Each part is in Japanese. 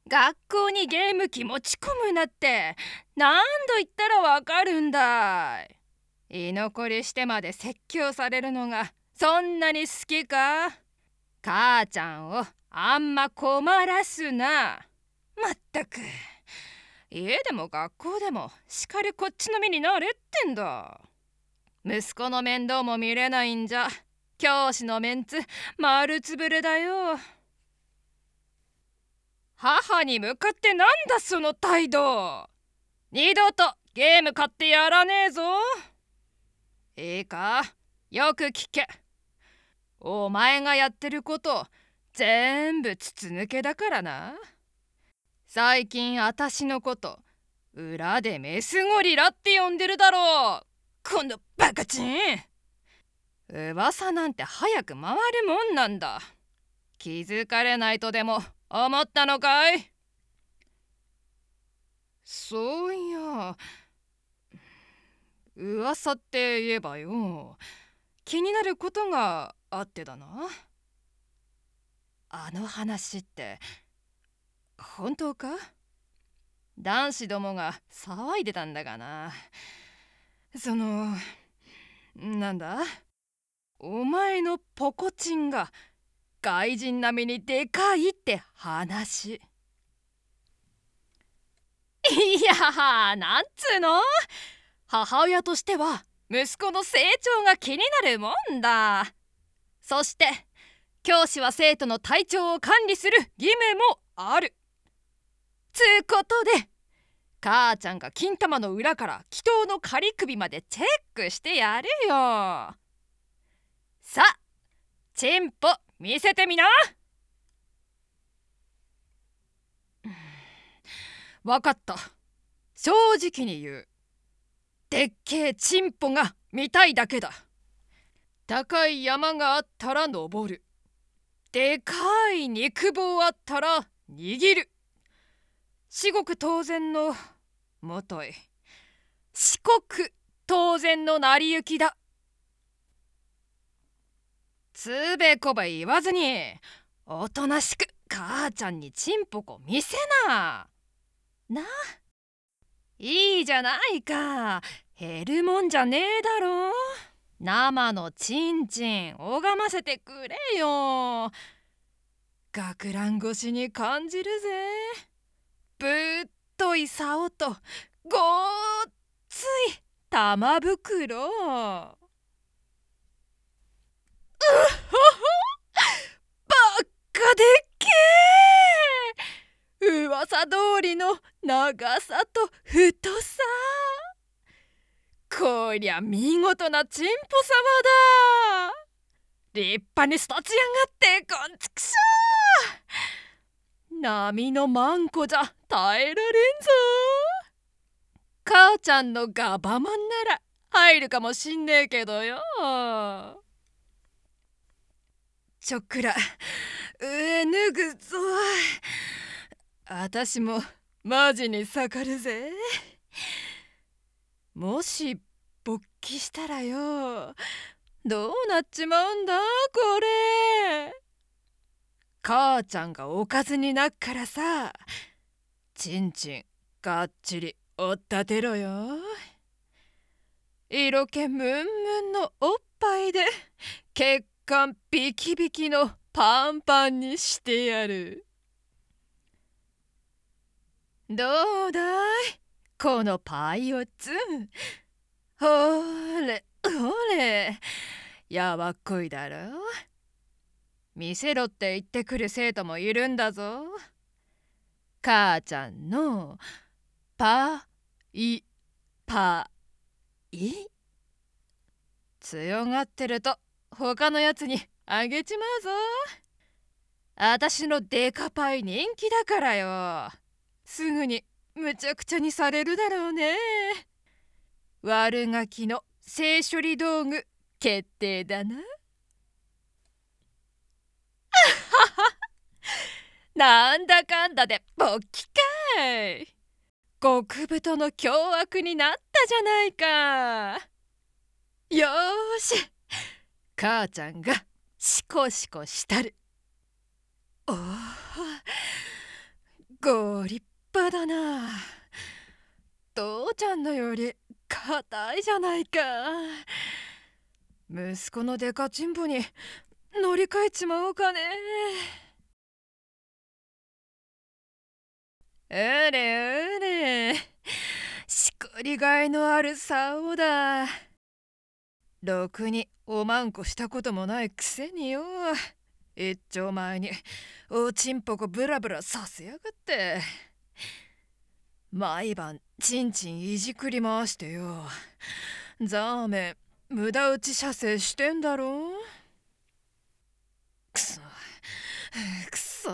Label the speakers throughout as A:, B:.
A: 学校にゲーム機持ち込むなって何度言ったらわかるんだい。居残りしてまで説教されるのがそんなに好きか。母ちゃんをあんま困らすな。まったく、家でも学校でもしかりこっちの身になれってんだ。息子の面倒も見れないんじゃ教師のメンツ丸つぶれだよ。母に向かってなんだその態度。二度とゲーム買ってやらねえぞ。いいか、よく聞け。お前がやってること全部筒抜けだからな。最近あたしのこと裏でメスゴリラって呼んでるだろう。このバカチン。噂なんて早く回るもんなんだ。気づかれないとでも思ったのかい。そういや、噂って言えばよ、気になることがあってだな。あの話って本当か？男子どもが騒いでたんだがな。なんだ、お前のポコチンが外人並みにでかいって話。いや、なんつうの、母親としては息子の成長が気になるもんだ。そして教師は生徒の体調を管理する義務もある。つうことで母ちゃんが金玉の裏から祈祷の仮首までチェックしてやるよ。さあ、チンポ見せてみな。わかった。正直に言う。でっけえチンポが見たいだけだ。高い山があったら登る。でかい肉棒あったら握る。至極当然のもとい。至極当然の成り行きだ。つべこべ言わずにおとなしく母ちゃんにチンポコ見せな。な、いいじゃないか。減るもんじゃねえだろ。生のチンチン拝ませてくれよ。学ラン越しに感じるぜ。ぶっとい竿とごっつい玉袋。うっほほ、ばっかでっけえ。噂通りの長さと太さ。こりゃ見事なチンポ様だ。立派に育ちやがってこんちくしょう。波のマンコじゃ耐えられんぞ。母ちゃんのガバマンなら入るかもしんねえけどよ。ちょっくら上脱ぐぞ。あたしもマジに盛るぜ。もし勃起したらよ、どうなっちまうんだこれ。母ちゃんがおかずになっからさ、ちんちんがっちりおったてろよ。色気ムンムンのおっぱいで血管ビキビキのパンパンにしてやる。どうだいこのパイオツ。ほれほれ、やわっこいだろ。見せろって言ってくる生徒もいるんだぞ。母ちゃんのパイパイ。強がってると他のやつにあげちまうぞ。あたしのデカパイ人気だからよ。すぐにむちゃくちゃにされるだろうね。悪ガキの性処理道具決定だな。なんだかんだで勃起かい。極太の凶悪になったじゃないか。よーし、母ちゃんがシコシコしたる。おお、ごかだな。父ちゃんのより硬いじゃないか。息子のデカチンポに乗り換えちまおうかね。うれうれ、しこりがいのある竿だ。ろくにおまんこしたこともないくせによ。一丁前におちんぽこブラブラさせやがって。毎晩ちんちんいじくり回してよ。ザーメン無駄打ち射精してんだろ。くそくそ、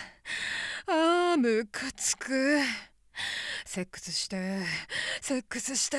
A: ムカつく。セックスしてセックスして。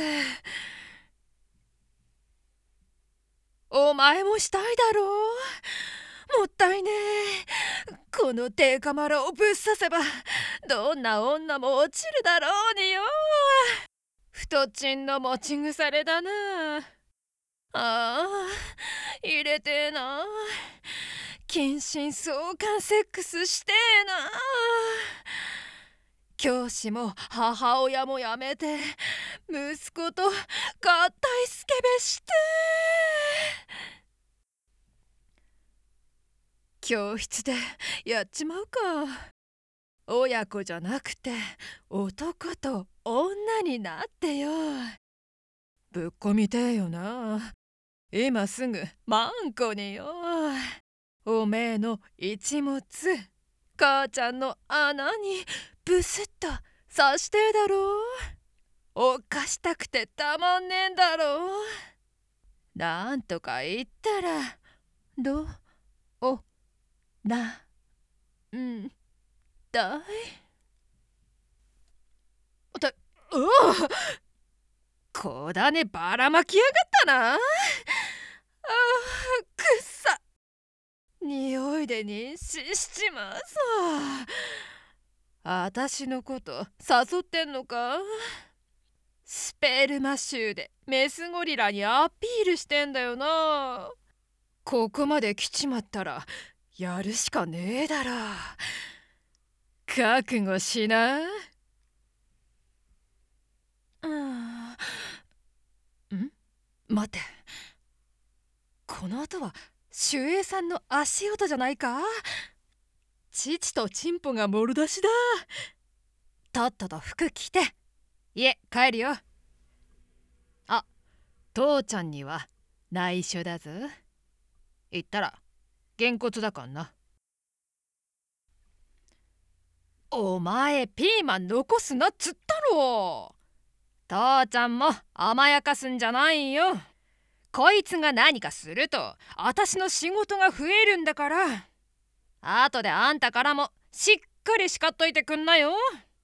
A: お前もしたいだろ。もったいねえ。このデカマラをぶっ刺せばどんな女も落ちるだろうによ。太っちんの持ち腐れだな。入れてえな。近親相関セックスしてえな。教師も母親もやめて息子と合体スケベして。教室でやっちまうか。親子じゃなくて男と女になってよ。ぶっこみてえよな。今すぐマンコによ。おめえの一物母ちゃんの穴にブスッと刺してえだろ。おっかしたくてたまんねえんだろ。なんとか言ったらどうなんだい。こだねばらまきやがったな。くっさ。匂いで妊娠しちまうぞ。あたしのこと誘ってんのか。スペルマ臭でメスゴリラにアピールしてんだよな。ここまで来ちまったらやるしかねえだろ。覚悟しな。待って、この音は守衛さんの足音じゃないか。父とチンポがもる出しだ。とっとと服着て家帰るよ。父ちゃんには内緒だぞ。言ったらげんこつだかんな。お前ピーマン残すなっつったろ。父ちゃんも甘やかすんじゃないよ。こいつが何かするとあたしの仕事が増えるんだから。あとであんたからもしっかり叱っといてくんなよ。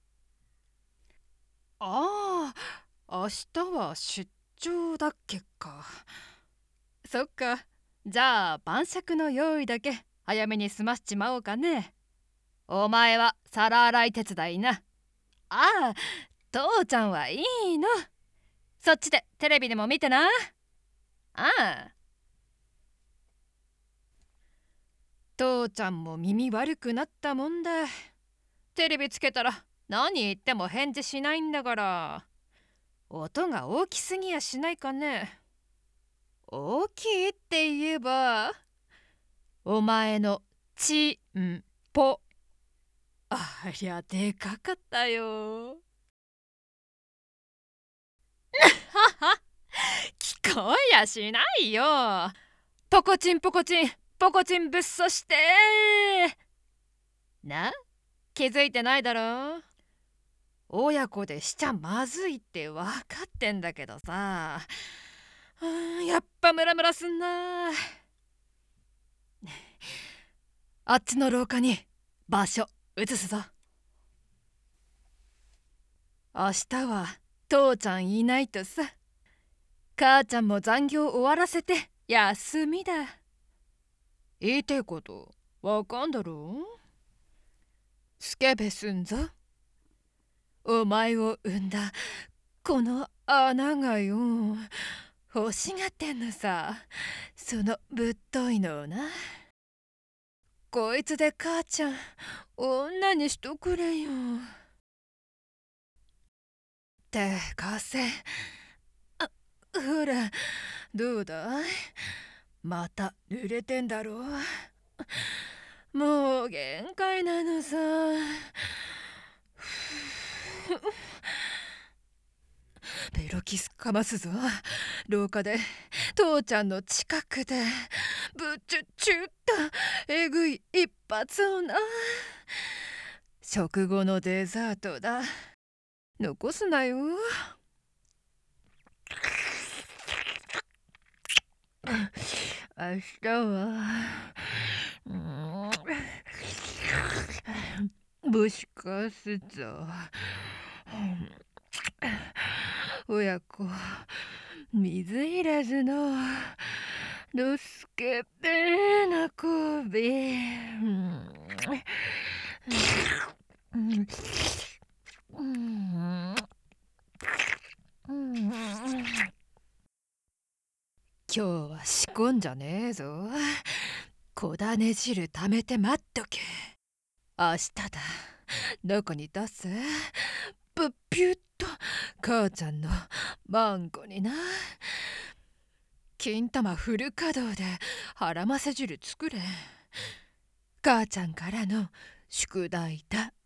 A: 明日は出張だっけか。そっか。じゃあ晩酌の用意だけ早めに済ましちまおうかね。お前は皿洗い手伝いな。父ちゃんはいいの。そっちでテレビでも見てな。父ちゃんも耳悪くなったもんだ。テレビつけたら何言っても返事しないんだから。音が大きすぎやしないかね。大きいって言えばお前のちんぽ。ありゃでかかったよ。聞こえやしないよ。ポコチンポコチンポコチンぶっそしてな。気づいてないだろ。親子でしちゃまずいって分かってんだけどさ。やっぱムラムラすんな。あっちの廊下に場所移すぞ。明日は父ちゃんいないとさ。母ちゃんも残業終わらせて休みだ。言いてえことわかんだろう。スケベすんぞ。お前を産んだこの穴がよ。欲しがってんのさ。そのぶっといのをな。こいつで母ちゃん女にしとくれよ。 って貸せ。ほら、どうだい？また濡れてんだろう。もう限界なのさ。ベロキスかますぞ。廊下で父ちゃんの近くでぶちゅちゅったえぐい一発をな。食後のデザートだ。残すなよ。明日はぶしかすぞ。親子水いらずのどすけべなこび。今日は仕込んじゃねえぞ。こだね汁ためて待っとけ。明日だ。どこに出す？ぶっぴゅっと母ちゃんのマンゴにな。金玉フル稼働で腹ませ汁作れ。母ちゃんからの宿題だ。